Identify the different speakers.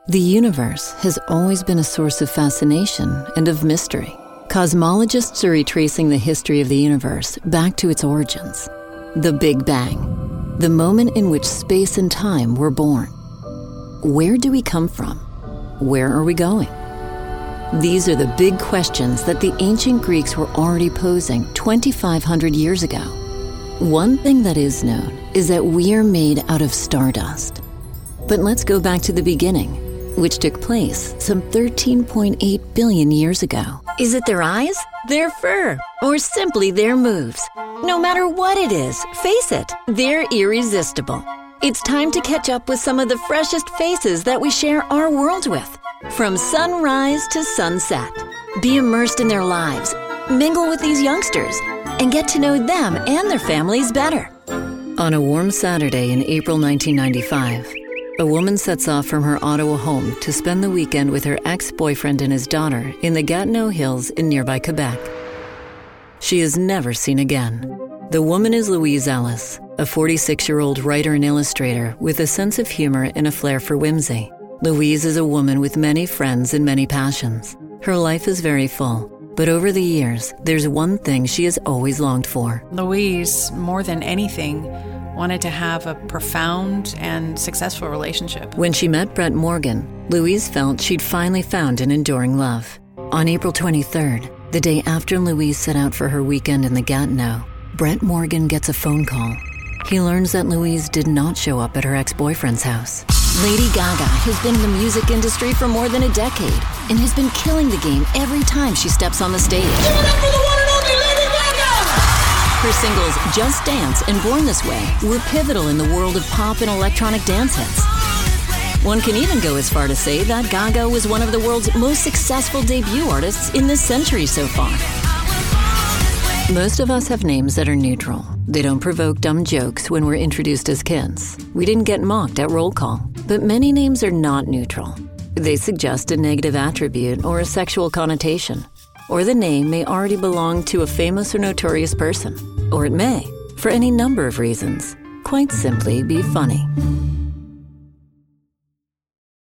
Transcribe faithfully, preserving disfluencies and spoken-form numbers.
Speaker 1: The universe has always been a source of fascination and of mystery. Cosmologists are retracing the history of the universe back to its origins. The Big Bang, the moment in which space and time were born. Where do we come from? Where are we going? These are the big questions that the ancient Greeks were already posing twenty-five hundred years ago. One thing that is known is that we are made out of stardust. But let's go back to the beginning, which took place some thirteen point eight billion years ago. Is it their eyes, their fur, or simply their moves? No matter what it is, face it, they're irresistible. It's time to catch up with some of the freshest faces that we share our world with. From sunrise to sunset, be immersed in their lives, mingle with these youngsters, and get to know them and their families better. On a warm Saturday in April nineteen ninety-five, a woman sets off from her Ottawa home to spend the weekend with her ex-boyfriend and his daughter in the Gatineau Hills in nearby Quebec. She is never seen again. The woman is Louise Ellis, a forty-six-year-old writer and illustrator with a sense of humor and a flair for whimsy. Louise is a woman with many friends and many passions. Her life is very full, but over the years, there's one thing she has always longed for.
Speaker 2: Louise, more than anything, wanted to have a profound and successful relationship.
Speaker 1: When she met Brett Morgen, Louise felt she'd finally found an enduring love. On April twenty-third, the day after Louise set out for her weekend in the Gatineau, Brett Morgen gets a phone call. He learns that Louise did not show up at her ex-boyfriend's house. Lady Gaga has been in the music industry for more than a decade and has been killing the game every time she steps on the stage.
Speaker 3: Give it up for the one and only Lady Gaga!
Speaker 1: Her singles Just Dance and Born This Way were pivotal in the world of pop and electronic dance hits. One can even go as far to say that Gaga was one of the world's most successful debut artists in this century so far. Most of us have names that are neutral. They don't provoke dumb jokes when we're introduced as kids. We didn't get mocked at roll call. But many names are not neutral. They suggest a negative attribute or a sexual connotation. Or the name may already belong to a famous or notorious person. Or it may, for any number of reasons, quite simply be funny.